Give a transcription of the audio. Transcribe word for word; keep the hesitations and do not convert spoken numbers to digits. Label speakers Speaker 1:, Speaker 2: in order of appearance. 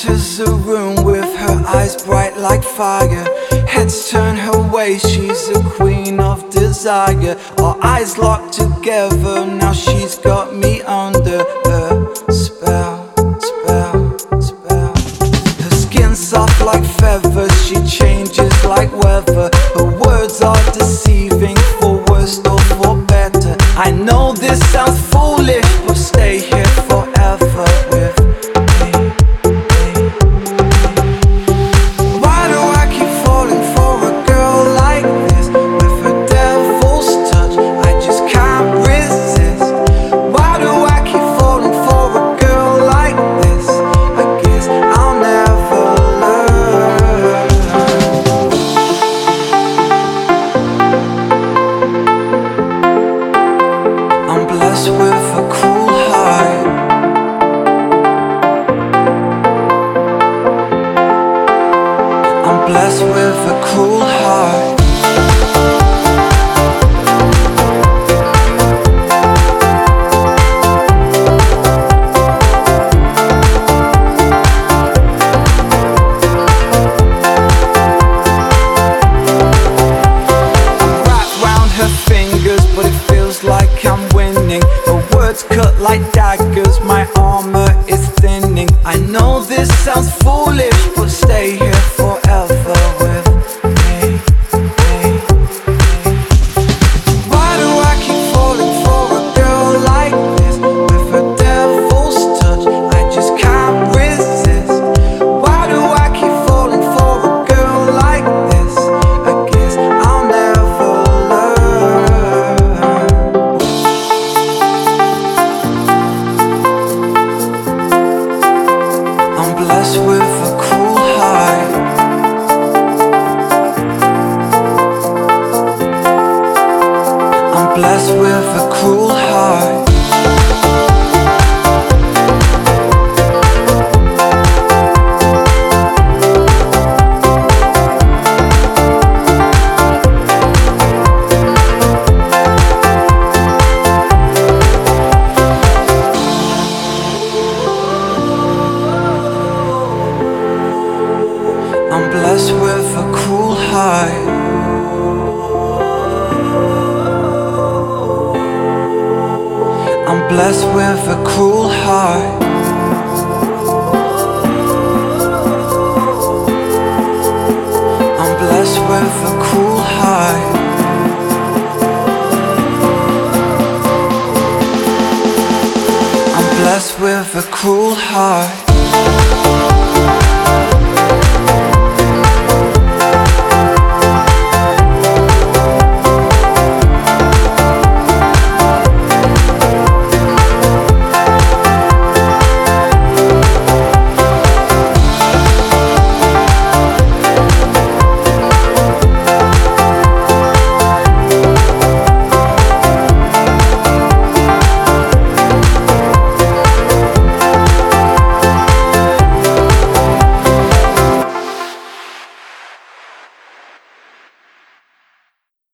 Speaker 1: enters the room with her eyes bright like fire. Heads turn her way, she's a queen of desire. Our eyes locked together, now she's got me under her spell, spell, spell. Her skin soft like feathers, she changes like weather. Her words are deceiving, for worse or for better. I know this sounds foolish, but stay here forever with me, me, me. Why do I keep falling for a girl like this? With a devil's touch, I just can't resist. Why do I keep falling for a girl like this? I guess I'll never learn. I'm blessed with a cruel heart. I'm blessed with a cruel heart. Wrapped round her fingers, but it feels like I'm winning. Her words cut like daggers, my armor is thinning. I know this sounds foolish, but stay here forever with me, me, me. Why do I keep falling for a girl like this? With a devil's touch, I just can't resist. Why do I keep falling for a girl like this? I guess I'll never learn. I'm blessed with a cruel heart. I'm blessed with a cruel heart. I'm blessed with a cruel heart. I'm blessed with a cruel heart. I'm blessed with a cruel heart. I'm blessed with a cruel heart.